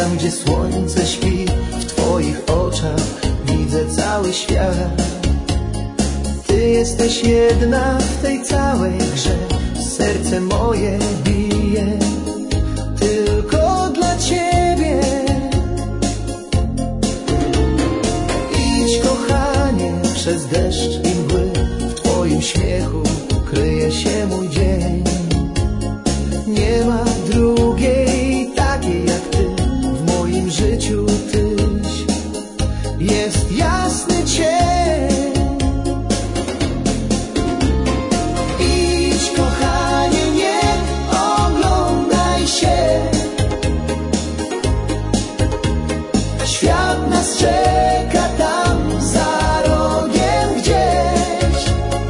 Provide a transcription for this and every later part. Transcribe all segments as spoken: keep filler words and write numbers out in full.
tam gdzie słońce śpi, w twoich oczach widzę cały świat. Ty jesteś jedna w tej całej grze, serce moje bije tylko dla ciebie. Idź kochanie przez deszcz i mgły, w twoim śmiechu kryje się mój dzień. Nie ma drugiej takiej jak ty, w moim życiu tyś jest jasny cień. Idź kochanie, nie oglądaj się, świat nas czeka tam za rogiem gdzieś.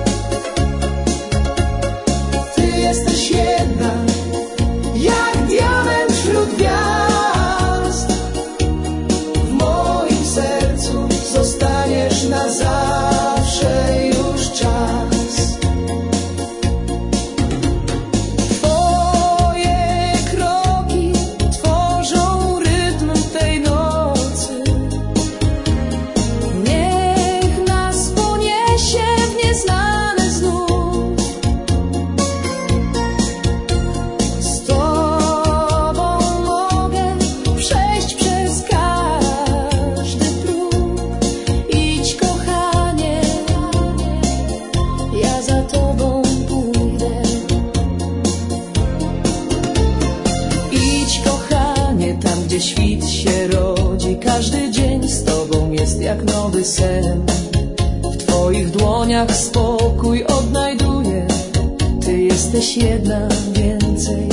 Ty jesteś jedna jak diament wśród gwiazd, w moim sercu zostaniesz na zawsze już czas. Twoje kroki tworzą rytm tej nocy, niech nas poniesie w nieznane znów. Z tobą mogę przejść przez każdy próg. Idź kochanie, ja za tobą pójdę. Idź kochanie, tam gdzie świt się rodzi, każdy dzień z tobą jest jak nowy sen. W twoich dłoniach spokój odnajduję, ty jesteś jedna więcej